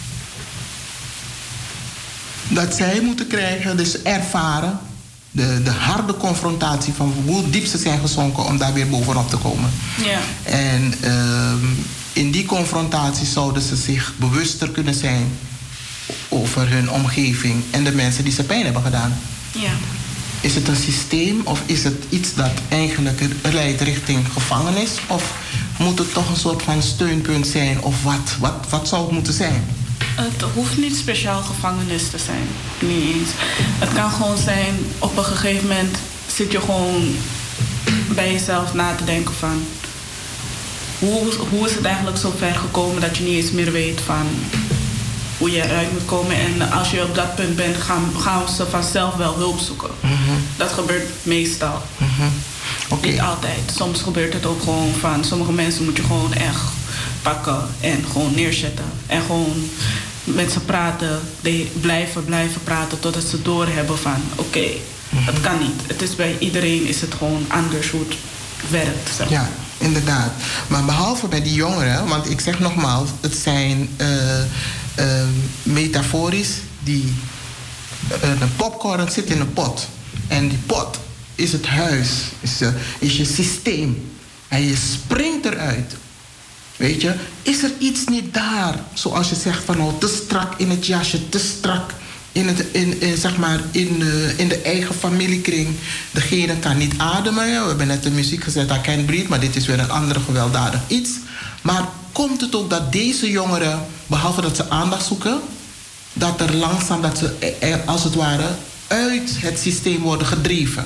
dat zij moeten krijgen, dus ervaren, de, de harde confrontatie van hoe diep ze zijn gezonken om daar weer bovenop te komen. Ja. En um, in die confrontatie zouden ze zich bewuster kunnen zijn over hun omgeving en de mensen die ze pijn hebben gedaan. Ja. Is het een systeem of is het iets dat eigenlijk leidt richting gevangenis? Of moet het toch een soort van steunpunt zijn? Of wat? Wat, wat zou het moeten zijn? Het hoeft niet speciaal gevangenis te zijn. Niet eens. Het kan gewoon zijn, op een gegeven moment zit je gewoon bij jezelf na te denken van hoe, hoe is het eigenlijk zo ver gekomen dat je niet eens meer weet van hoe je eruit moet komen. En als je op dat punt bent, gaan, gaan ze vanzelf wel hulp zoeken. Mm-hmm. Dat gebeurt meestal. Mm-hmm. Okay. Niet altijd. Soms gebeurt het ook gewoon van sommige mensen moet je gewoon echt pakken en gewoon neerzetten. En gewoon met ze praten, de, blijven, blijven praten totdat ze doorhebben van oké, okay, mm-hmm. dat kan niet. Het is bij iedereen is het gewoon anders hoe het werkt. Zeg. Ja, inderdaad. Maar behalve bij die jongeren, want ik zeg nogmaals, het zijn uh, uh, metaforisch, die uh, een popcorn zit in een pot. En die pot is het huis, is, uh, is je systeem. En je springt eruit. Weet je, is er iets niet daar? Zoals je zegt van oh, te strak in het jasje, te strak in, het, in, in, zeg maar in, uh, in de eigen familiekring. Degene kan niet ademen. Ja, we hebben net de muziek gezet, I can't breathe, maar dit is weer een andere gewelddadig iets. Maar komt het ook dat deze jongeren, behalve dat ze aandacht zoeken, dat er langzaam, dat ze er, als het ware uit het systeem worden gedreven?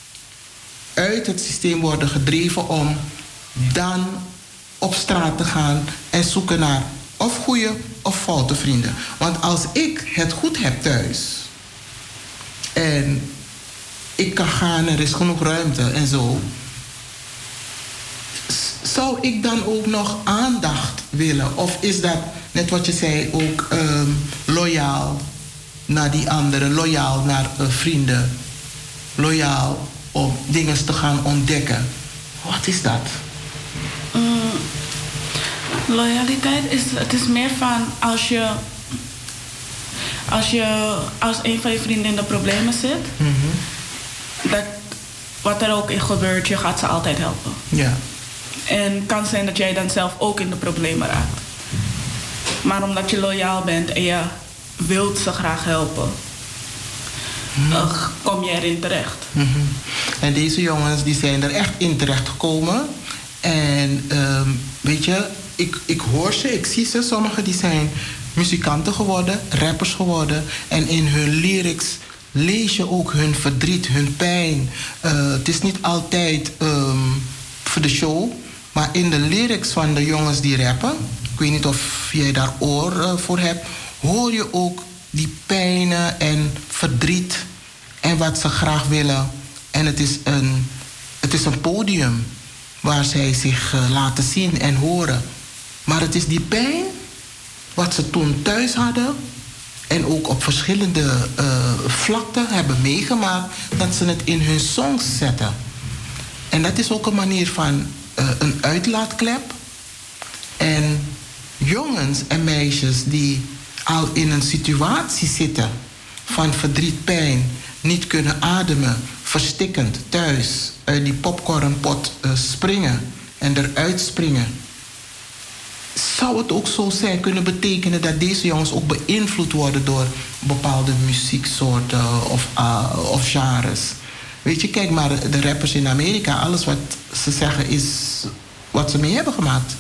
Uit het systeem worden gedreven om dan op straat te gaan en zoeken naar of goede of foute vrienden. Want als ik het goed heb thuis en ik kan gaan, er is genoeg ruimte en zo, zou ik dan ook nog aandacht willen? Of is dat, net wat je zei, ook um, loyaal naar die anderen, loyaal naar uh, vrienden, loyaal om dingen te gaan ontdekken? Wat is dat? Mm, loyaliteit is, het is meer van als je, als je, als een van je vrienden in de problemen zit, mm-hmm. dat wat er ook in gebeurt, je gaat ze altijd helpen. Ja. En het kan zijn dat jij dan zelf ook in de problemen raakt. Maar omdat je loyaal bent en je wilt ze graag helpen, mm-hmm. dan kom je erin terecht. Mm-hmm. En deze jongens die zijn er echt in terecht gekomen. En um, weet je, ik, ik hoor ze, ik zie ze. Sommigen die zijn muzikanten geworden, rappers geworden. En in hun lyrics lees je ook hun verdriet, hun pijn. Uh, het is niet altijd um, voor de show. Maar in de lyrics van de jongens die rappen, ik weet niet of jij daar oor uh, voor hebt, hoor je ook die pijnen en verdriet en wat ze graag willen. En het is een, het is een podium. waar zij zich uh, laten zien en horen. Maar het is die pijn wat ze toen thuis hadden en ook op verschillende uh, vlakten hebben meegemaakt, dat ze het in hun songs zetten. En dat is ook een manier van uh, een uitlaatklep. En jongens en meisjes die al in een situatie zitten van verdriet, pijn, niet kunnen ademen, verstikkend thuis uit die popcornpot uh, springen en eruit springen. Zou het ook zo zijn kunnen betekenen dat deze jongens ook beïnvloed worden door bepaalde muzieksoorten of, uh, of genres? Weet je, kijk maar, de rappers in Amerika, alles wat ze zeggen is wat ze mee hebben gemaakt.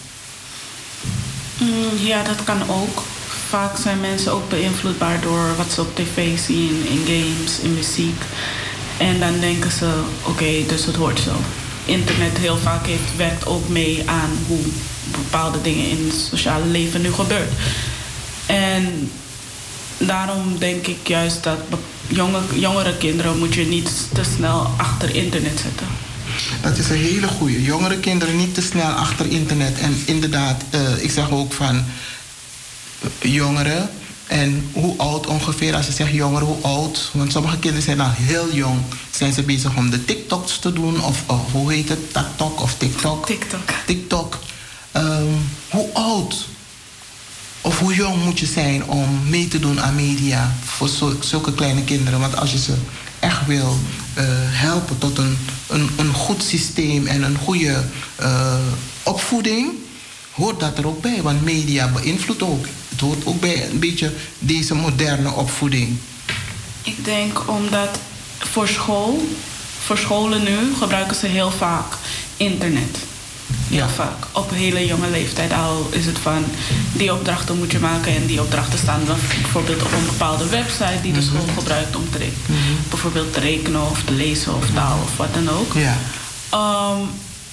Mm, ja, dat kan ook. Vaak zijn mensen ook beïnvloedbaar door wat ze op tv zien, in games, in muziek. En dan denken ze, oké, okay, dus het hoort zo. Internet heel vaak heeft, werkt ook mee aan hoe bepaalde dingen in het sociale leven nu gebeurt. En daarom denk ik juist dat jonge, jongere kinderen moet je niet te snel achter internet zetten. Dat is een hele goeie. Jongere kinderen niet te snel achter internet. En inderdaad, uh, ik zeg ook van uh, jongeren. En hoe oud ongeveer, als je zegt jongeren, hoe oud? Want sommige kinderen zijn al heel jong. Zijn ze bezig om de TikToks te doen? Of, of hoe heet het? TikTok of TikTok? TikTok. TikTok. Um, hoe oud of hoe jong moet je zijn om mee te doen aan media voor zo, zulke kleine kinderen? Want als je ze echt wil uh, helpen tot een, een, een goed systeem en een goede uh, opvoeding, hoort dat er ook bij. Want media beïnvloedt ook. Het hoort ook bij een beetje deze moderne opvoeding. Ik denk omdat voor school, voor scholen nu gebruiken ze heel vaak internet. Heel ja. vaak. Op een hele jonge leeftijd al is het van die opdrachten moet je maken en die opdrachten staan dan bijvoorbeeld op een bepaalde website die de mm-hmm. school gebruikt om te rekenen. Mm-hmm. Bijvoorbeeld te rekenen of te lezen of taal of wat dan ook. Ja. Um,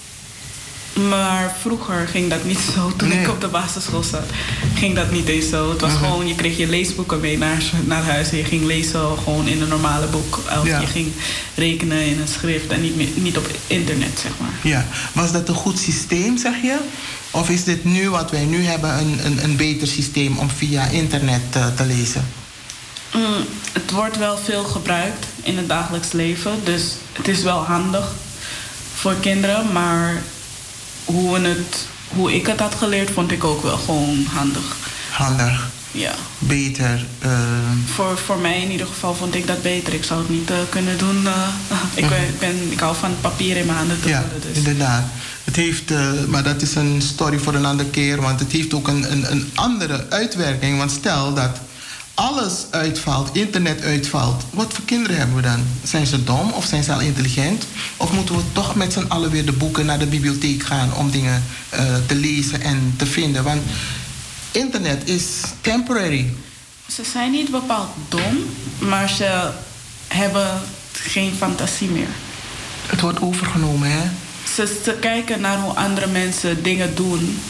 maar vroeger ging dat niet zo. Toen nee. ik op de basisschool zat, ging dat niet eens zo. Het was mm-hmm. gewoon, je kreeg je leesboeken mee naar, naar huis. En je ging lezen gewoon in een normale boek. Of ja. je ging rekenen in een schrift en niet, meer, niet op internet, zeg maar. Ja. Was dat een goed systeem, zeg je? Of is dit nu, wat wij nu hebben, een, een, een beter systeem om via internet uh, te lezen? Mm, het wordt wel veel gebruikt in het dagelijks leven. Dus het is wel handig voor kinderen, maar Hoe, het, hoe ik het had geleerd, vond ik ook wel gewoon handig. Handig? Ja. Beter? Uh... Voor, voor mij in ieder geval vond ik dat beter. Ik zou het niet uh, kunnen doen. Uh, ik, mm. ben, ben, ik hou van papier in mijn handen te ja, worden. Dus. Inderdaad. Het heeft, uh, maar dat is een story voor een andere keer. Want het heeft ook een, een, een andere uitwerking. Want stel dat alles uitvalt, internet uitvalt. Wat voor kinderen hebben we dan? Zijn ze dom of zijn ze al intelligent? Of moeten we toch met z'n allen weer de boeken naar de bibliotheek gaan om dingen uh, te lezen en te vinden? Want internet is temporary. Ze zijn niet bepaald dom, maar ze hebben geen fantasie meer. Het wordt overgenomen, hè? Ze, ze kijken naar hoe andere mensen dingen doen,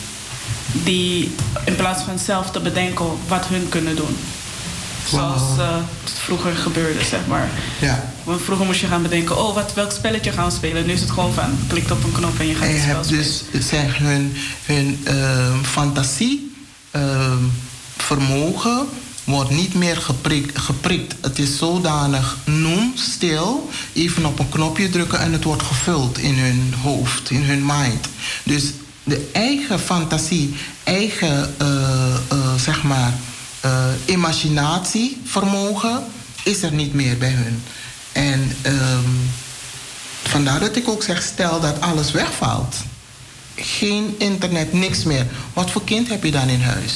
die in plaats van zelf te bedenken wat hun kunnen doen. Zoals uh, het vroeger gebeurde, zeg maar. Ja. Want vroeger moest je gaan bedenken, oh, wat, welk spelletje gaan we spelen? Nu is het gewoon van, klikt op een knop en je gaat en je het spel hebt spelen. Dus zeg, hun, hun uh, fantasie, uh, vermogen wordt niet meer geprikt, geprikt. Het is zodanig noem, stil, even op een knopje drukken en het wordt gevuld in hun hoofd, in hun mind. Dus de eigen fantasie, eigen, uh, uh, zeg maar, Uh, imaginatievermogen is er niet meer bij hun. En um, vandaar dat ik ook zeg, stel dat alles wegvalt. Geen internet, niks meer. Wat voor kind heb je dan in huis?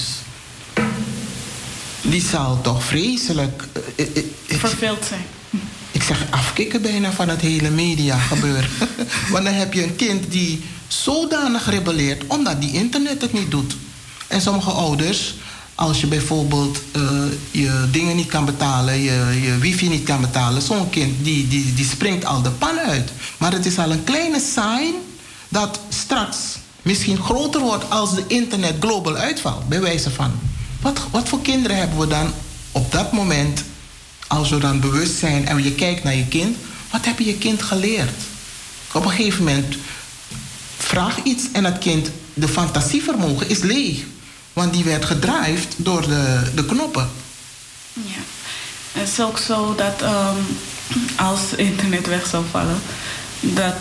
Die zal toch vreselijk Uh, uh, uh, verveeld zijn. Ik zeg afkicken bijna van het hele media gebeuren. Want dan heb je een kind die zodanig rebelleert omdat die internet het niet doet. En sommige ouders, als je bijvoorbeeld uh, je dingen niet kan betalen, je, je wifi niet kan betalen, zo'n kind die, die, die springt al de pan uit. Maar het is al een kleine sign dat straks misschien groter wordt als de internet global uitvalt, bij wijze van. Wat, wat voor kinderen hebben we dan op dat moment, als we dan bewust zijn en je kijkt naar je kind, wat heb je je kind geleerd? Op een gegeven moment vraag iets en het kind, de fantasievermogen is leeg. Want die werd gedrijfd door de, de knoppen. Ja. Het is ook zo dat um, als internet weg zou vallen, dat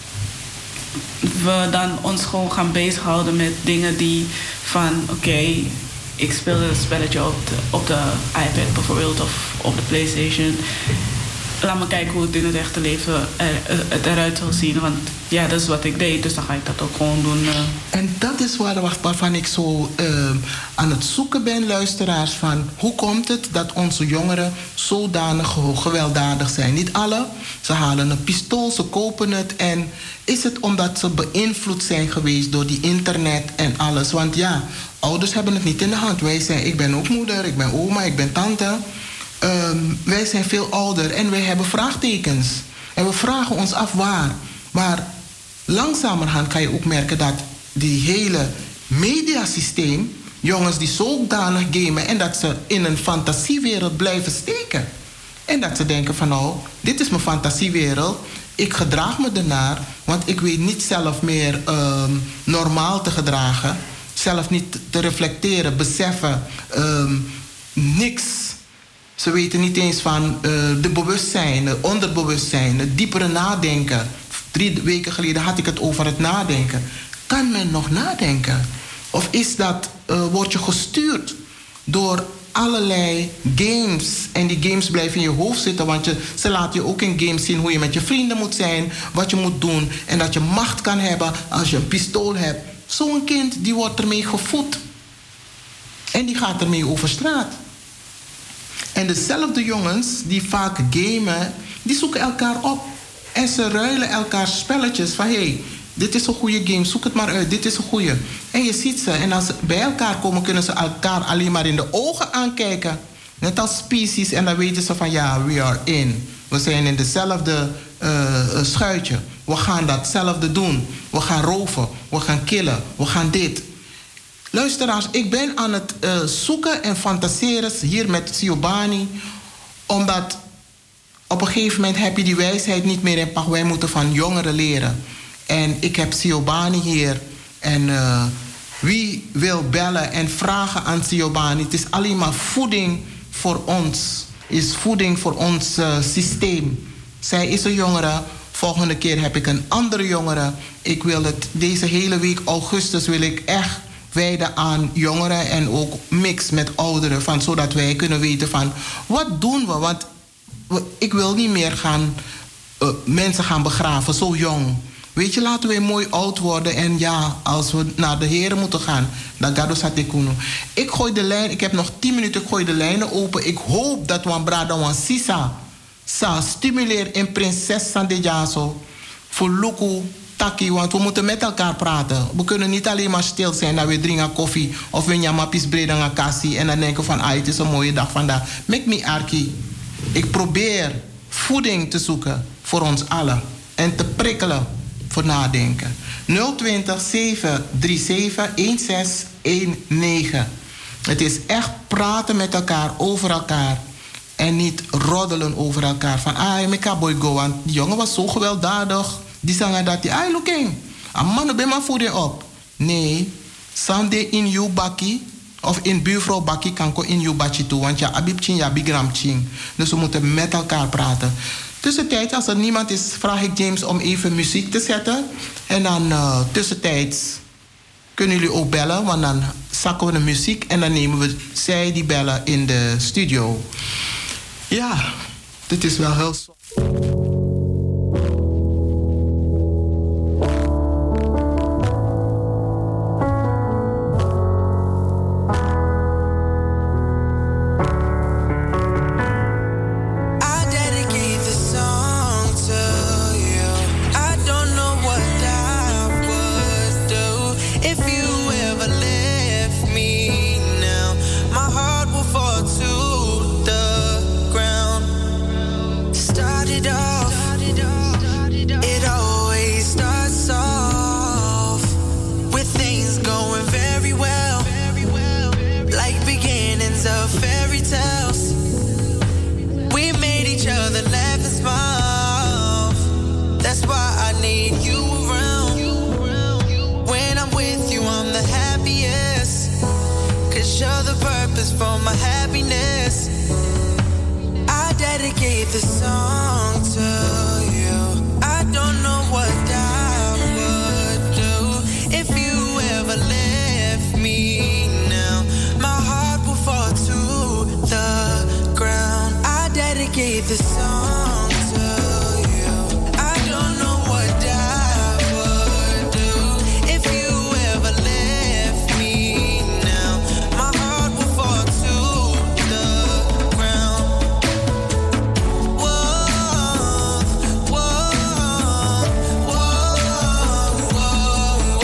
we dan ons gewoon gaan bezighouden met dingen die van oké, okay, ik speel een spelletje op de, op de iPad bijvoorbeeld of op de PlayStation. Laat me kijken hoe het in het echte leven er, het eruit zal zien. Want ja, dat is wat ik deed, dus dan ga ik dat ook gewoon doen. Uh. En dat is waar, waarvan ik zo uh, aan het zoeken ben, luisteraars. Van hoe komt het dat onze jongeren zodanig gewelddadig zijn? Niet alle. Ze halen een pistool, ze kopen het. En is het omdat ze beïnvloed zijn geweest door die internet en alles? Want ja, ouders hebben het niet in de hand. Wij zijn, ik ben ook moeder, ik ben oma, ik ben tante. Um, wij zijn veel ouder en wij hebben vraagtekens. En we vragen ons af waar. Maar langzamerhand kan je ook merken dat die hele mediasysteem, jongens die zodanig gamen en dat ze in een fantasiewereld blijven steken. En dat ze denken van nou, dit is mijn fantasiewereld. Ik gedraag me ernaar, want ik weet niet zelf meer um, normaal te gedragen. Zelf niet te reflecteren, beseffen, um, niks. Ze weten niet eens van uh, de bewustzijn, het onderbewustzijn, het diepere nadenken. Drie weken geleden had ik het over het nadenken. Kan men nog nadenken? Of is dat, uh, word je gestuurd door allerlei games? En die games blijven in je hoofd zitten, want je, ze laten je ook in games zien hoe je met je vrienden moet zijn, wat je moet doen en dat je macht kan hebben als je een pistool hebt. Zo'n kind die wordt ermee gevoed. En die gaat ermee over straat. En dezelfde jongens die vaak gamen, die zoeken elkaar op. En ze ruilen elkaar spelletjes van hé, hey, dit is een goede game, zoek het maar uit, dit is een goede. En je ziet ze, en als ze bij elkaar komen, kunnen ze elkaar alleen maar in de ogen aankijken. Net als species, en dan weten ze van ja, we are in. We zijn in dezelfde uh, schuitje. We gaan datzelfde doen. We gaan roven, we gaan killen, we gaan dit. Luisteraars, ik ben aan het uh, zoeken en fantaseren hier met Siobani. Omdat op een gegeven moment heb je die wijsheid niet meer in pacht. Wij moeten van jongeren leren. En ik heb Siobani hier. En uh, wie wil bellen en vragen aan Siobani? Het is alleen maar voeding voor ons. Is voeding voor ons uh, systeem. Zij is een jongere. Volgende keer heb ik een andere jongere. Ik wil het deze hele week augustus wil ik echt wijden aan jongeren en ook mix met ouderen. Van, zodat wij kunnen weten van wat doen we? Want we, ik wil niet meer gaan uh, mensen gaan begraven zo jong. Weet je, laten we mooi oud worden. En ja, als we naar de Heren moeten gaan, dan gado satekunu. Ik gooi de lijn, ik heb nog tien minuten, ik gooi de lijnen open. Ik hoop dat we brada wan sisa sa stimuleer in prinses san de jaso voor luku taki, want we moeten met elkaar praten. We kunnen niet alleen maar stil zijn dat we drinken koffie of we nyamapis breden aan kassie en dan denken van ah, het is een mooie dag vandaag. Make me arki. Ik probeer voeding te zoeken voor ons allen en te prikkelen voor nadenken. nul twintig, zeven drie zeven, een zes een negen. Het is echt praten met elkaar, over elkaar. En niet roddelen over elkaar. Van, ah, ik ga boy go. Want die jongen was zo gewelddadig. Die zangen dat hij, ah, looking. Een man ben maar voor je op. Nee, Sunday in you bakkie. Of in buurvrouw bakkie kan ko in you bakkie toe. Want ja, abibchin, ja, bigramchin. Dus we moeten met elkaar praten. Tussentijd, als er niemand is, vraag ik James om even muziek te zetten. En dan uh, tussentijds kunnen jullie ook bellen. Want dan zakken we de muziek en dan nemen we zij die bellen in de studio. Ja, dit is wel heel zo. Started off for my happiness. I dedicate this song to you. I don't know what I would do if you ever left me now. My heart will fall to the ground. I dedicate this song to you. I don't know what I would do if you ever left me now. My heart will fall to the ground. Whoa, whoa, whoa, whoa,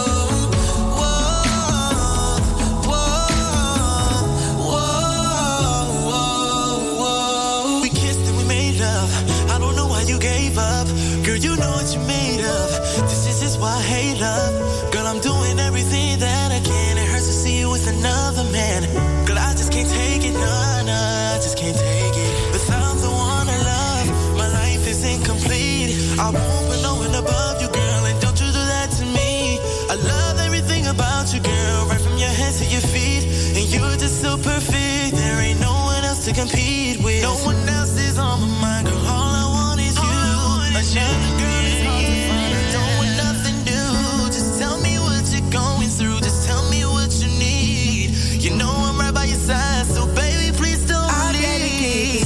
whoa, whoa, whoa. We kissed and we made love. I don't know why you gave up. Girl, you know what you're made of. This is just why I hate love. Girl, I'm doing everything that I can. It hurts to see you with another man. Girl, I just can't take it. No, no, I just can't take it. Without the one I love, my life is incomplete. I won't be knowing above you, girl, and don't you do that to me. I love everything about you, girl, right from your head to your feet. And you're just so perfect. There ain't no one else to compete with. No one else is on my mind, girl. All I want is you. Another girl is hard to find. I don't want nothing new. Just tell me what you're going through. Just tell me what you need. You know I'm right by your side, so baby, please don't leave.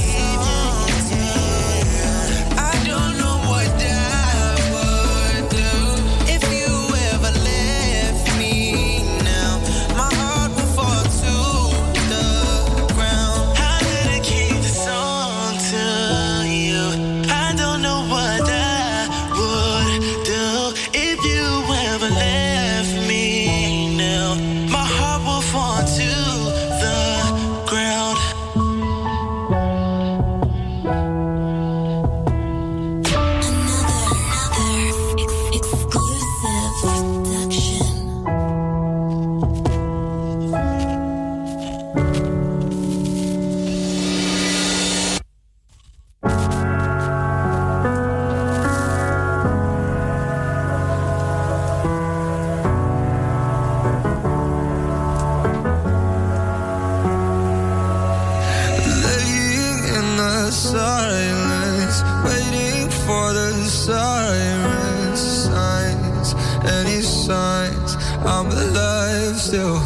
I don't know what I would do if you ever left me now. My heart will fall to the ground. I dedicate this song to you. I don't know what I would do if you ever left me now. My heart will fall to the ground. Exclusive production. Laying in the silence, waiting for the sirens, signs, any signs I'm alive still.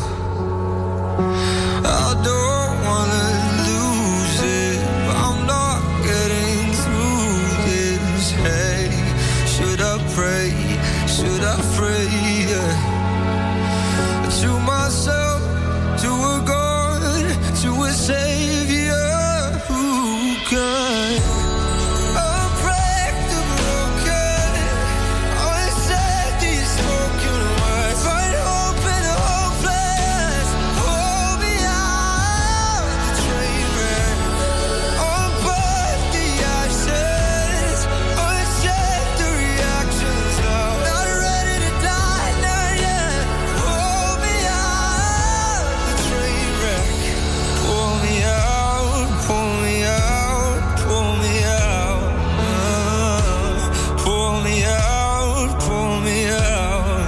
I don't wanna lose it, but I'm not getting through this. Hey, should I pray? Should I pray? Yeah. To myself, to a God, to a Savior who can unbreak the broken, unsaid these spoken words, find hope in the hopeless. Hold me out the train wreck, unburn the ashes, uncheck the reactions now. Not ready to die, not yet. Hold me out the train wreck. Pull me out, pull me out, pull me out. Uh, pull me out, pull me out.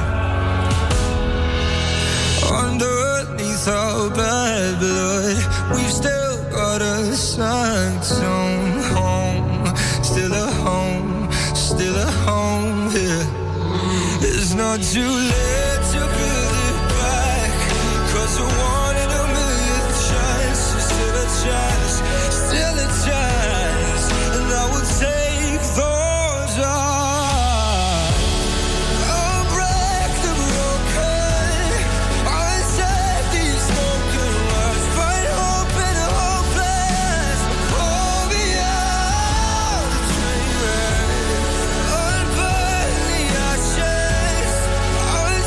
Underneath our bad blood, we've still got a sanctum home. Still a home, still a home here. It's not too late to build it back, 'cause a one in a million chance is still a chance, still a chance. And I will take those odds. Unbreak the broken, unsaid these spoken words, find hope in the hopeless. Pull me out the train wreck, unburn the ashes, uncheck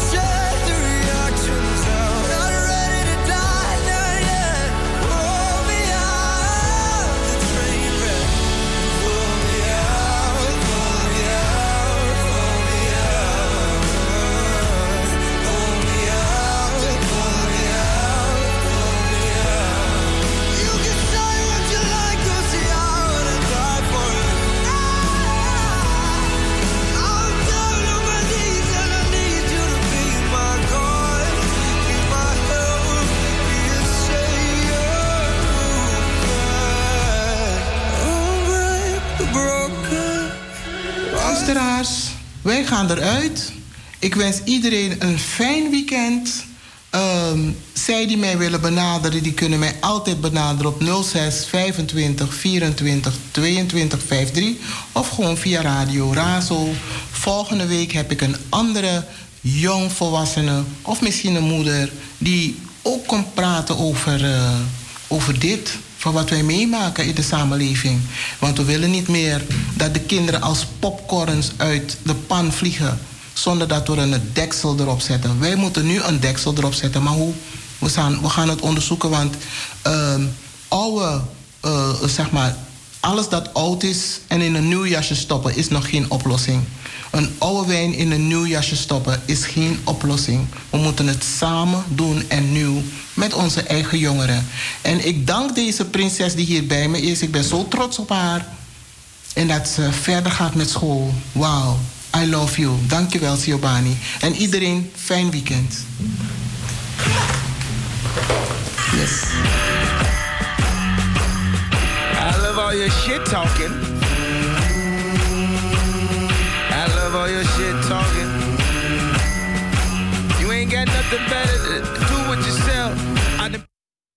gaan eruit. Ik wens iedereen een fijn weekend. Um, zij die mij willen benaderen, die kunnen mij altijd benaderen op nul zes vijfentwintig vierentwintig tweeëntwintig vijfentachtig of gewoon via Radio Razo. Volgende week heb ik een andere jongvolwassene of misschien een moeder die ook komt praten over, uh, over dit, van wat wij meemaken in de samenleving. Want we willen niet meer dat de kinderen als popcorns uit de pan vliegen zonder dat we een deksel erop zetten. Wij moeten nu een deksel erop zetten, maar hoe? We gaan, we gaan het onderzoeken, want uh, oude, uh, zeg maar, alles dat oud is en in een nieuw jasje stoppen is nog geen oplossing. Een oude wijn in een nieuw jasje stoppen is geen oplossing. We moeten het samen doen en nieuw met onze eigen jongeren. En ik dank deze prinses die hier bij me is. Ik ben zo trots op haar. En dat ze verder gaat met school. Wauw. I love you. Dankjewel, Siobani. En iedereen, fijn weekend. Yes. I love all your shit talking. I love all your shit talking. You ain't got nothing better to do with yourself.